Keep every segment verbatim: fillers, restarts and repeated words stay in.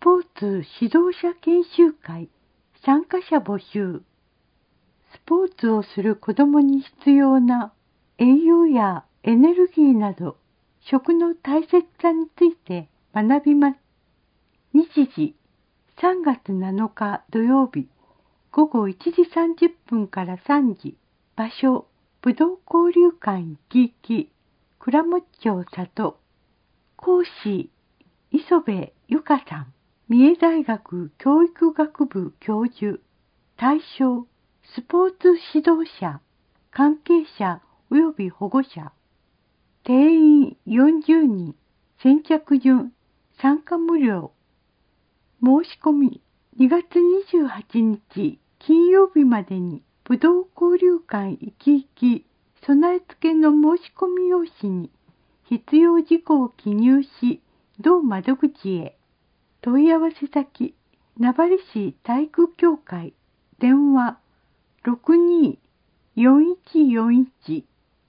ポーツ指導者研修会参加者募集。スポーツをする子どもに必要な栄養やエネルギーなど食の大切さについて学びます。日時さんがつなのか土曜日ごごいちじさんじゅっぷんからさんじ。場所ぶどう交流館いきいき倉持町里。講師磯部由香さん。三重大学教育学部教授。対象スポーツ指導者、関係者及び保護者。定員よんじゅうにん。先着順。参加無料。申し込みにがつにじゅうはちにち金曜日までにぶどう交流館いきいき備え付けの申し込み用紙に必要事項を記入し、同窓口へ。問い合わせ先名張市体育協会。電話ろくにーよんいちよんいち。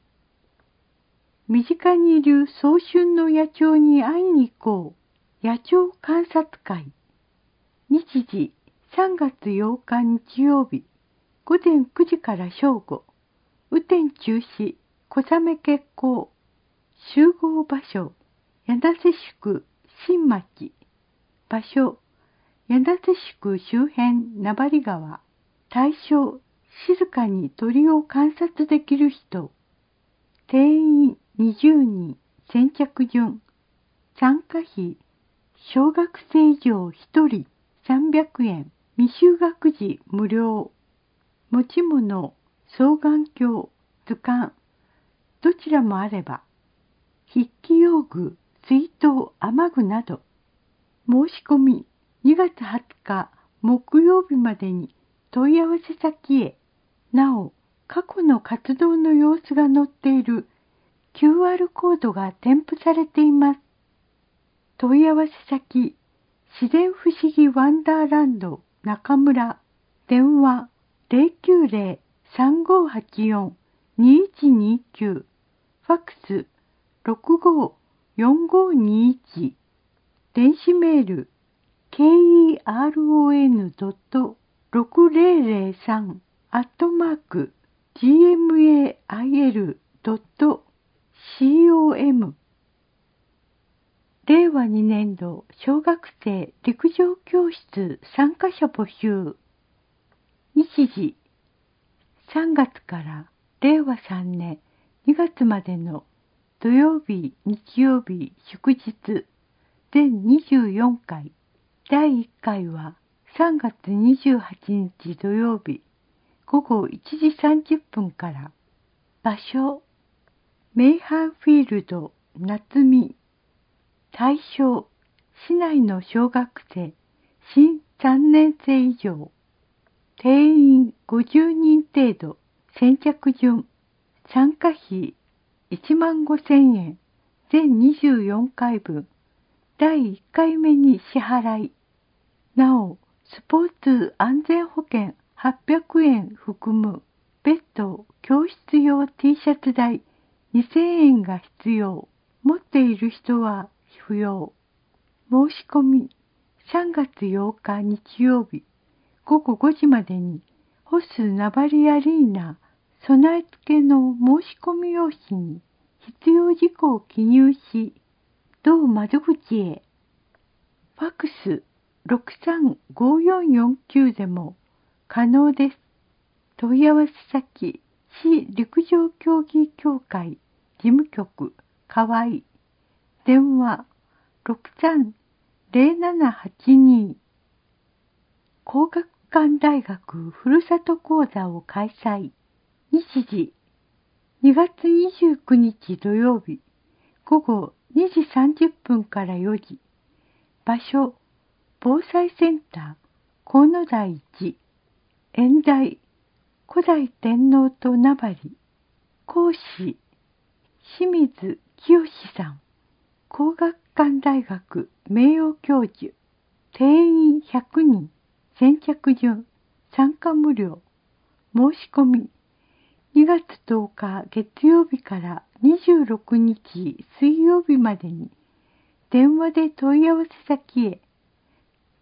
身近にいる早春の野鳥に会いに行こう。野鳥観察会。日時さんがつようか日曜日ごぜんくじから正午。雨天中止、小雨決行。集合場所柳瀬宿新町。場所柳瀬宿周辺名張川。対象静かに鳥を観察できる人。定員にじゅうにん。先着順。参加費小学生以上ひとりさんびゃくえん。未就学児無料。持ち物双眼鏡、図鑑どちらもあれば。筆記用具、水筒、雨具など。申し込みにがつはつか木曜日までに問い合わせ先へ。なお、過去の活動の様子が載っている キューアール コードが添付されています。問い合わせ先、自然不思議ワンダーランド中村。電話ゼロきゅうゼロ さんごはちよん にいちにきゅう。ファックスろくごよんごにいち。電子メール ケーイーアールオーエヌドットろくぜろぜろさん アットマーク ジーエムエーアイエルドットコム。れいわにねんど小学生陸上教室参加者募集。日時さんがつかられいわさんねんにがつまでの土曜日、日曜日、祝日全にじゅうよんかい。だいいっかいはさんがつにじゅうはちにち土曜日ごごいちじさんじゅっぷんから。場所メイハンフィールド夏見。対象市内の小学生新さんねんせい以上。定員ごじゅうにん程度。先着順。参加費いちまんごせんえん。全にじゅうよんかいぶん。だいいっかいめに支払い。なお、スポーツ安全保険はっぴゃくえん含む。別途教室用 T シャツ代にせんえんが必要。持っている人は不要。申し込みさんがつようか日曜日ごごごじまでにホス名張アリーナ備え付けの申し込み用紙に必要事項を記入し、同窓口へ。ファックスろくさんごよんよんきゅうでも可能です。問い合わせ先、市陸上競技協会事務局河合。電話ろくさんゼロななはちに。皇學館大学ふるさと講座を開催。日時にがつにじゅうくにち土曜日ごごにじさんじゅっぷんからよじ。場所防災センター河野台いち。演題古代天皇と名張。講師清水清さん。皇學館大学名誉教授。定員ひゃくにん。先着順。参加無料。申し込みにがつとおか月曜日からにじゅうろくにち水曜日までに電話で問い合わせ先へ。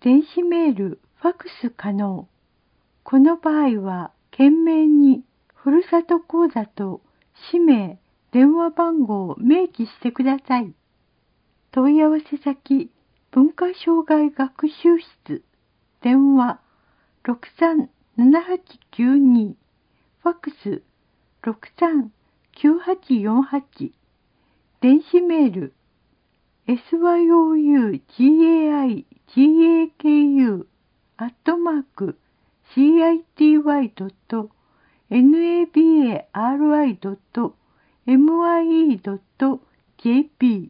電子メール、ファクス可能。この場合は、懸命にふるさと口座と氏名、電話番号を明記してください。問い合わせ先、文化障害学習室、電話 ろくさんななはちきゅうに、ファクス ろくさんきゅうはちよんはち、電子メール、エスワイオーユージェイアイジェイエーケーユー アットマーク シーアイティーワイ ドット ネバー ドット ムイー ドット ジェーピー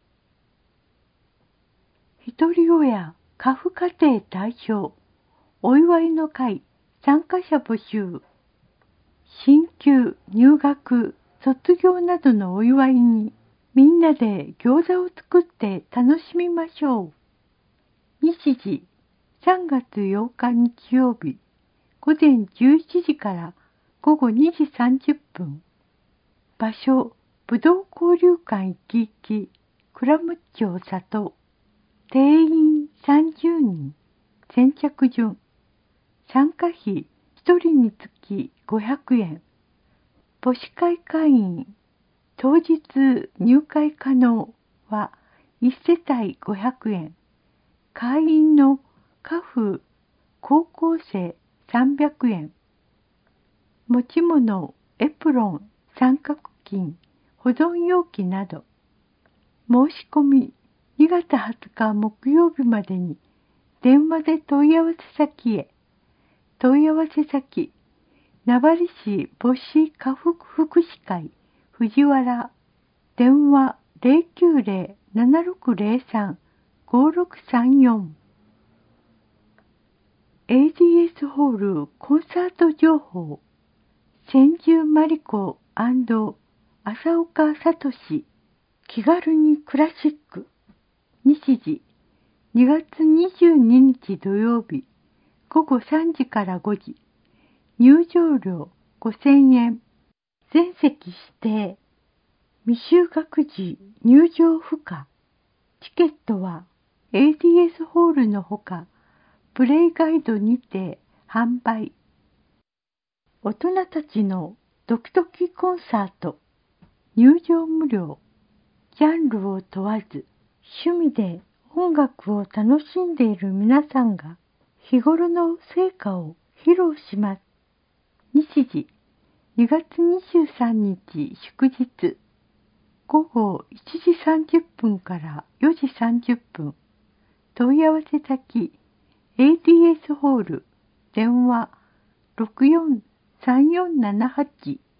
ひとり親家父家庭対象お祝いの会参加者募集。進級、入学、卒業などのお祝いにみんなで餃子を作って楽しみましょう。日時さんがつようか日曜日午前じゅうしちじから午後にじさんじゅっぷん。場所、ぶどう交流館いきいき、倉持町里。定員さんじゅうにん。先着順。参加費ひとりにつきごひゃくえん。母子会会員、当日入会可能はいちせたいごひゃくえん。会員の家父、高校生さんびゃくえん。持ち物、エプロン、三角巾、保存容器など。申し込みにがつはつか木曜日までに電話で問い合わせ先へ。問い合わせ先、名張市母子家父福祉会藤原。電話 ゼロきゅうゼロ ななろくゼロさん ごろくさんよん。エーディーエス ホールコンサート情報。千住まりこ&浅岡聡。気軽にクラシック。日時にがつにじゅうににち土曜日ごごさんじからごじ。入場料ごせんえん。全席指定。未就学児入場不可。チケットは エーディーエス ホールのほかプレイガイドにて販売。大人たちのドキドキコンサート。入場無料。ジャンルを問わず趣味で音楽を楽しんでいる皆さんが日頃の成果を披露します。日時にがつにじゅうさんにち祝日ごごいちじさんじゅっぷんからよじさんじゅっぷん。問い合わせ先 エーディーエス ホール電話 ろくよんさんよんななはち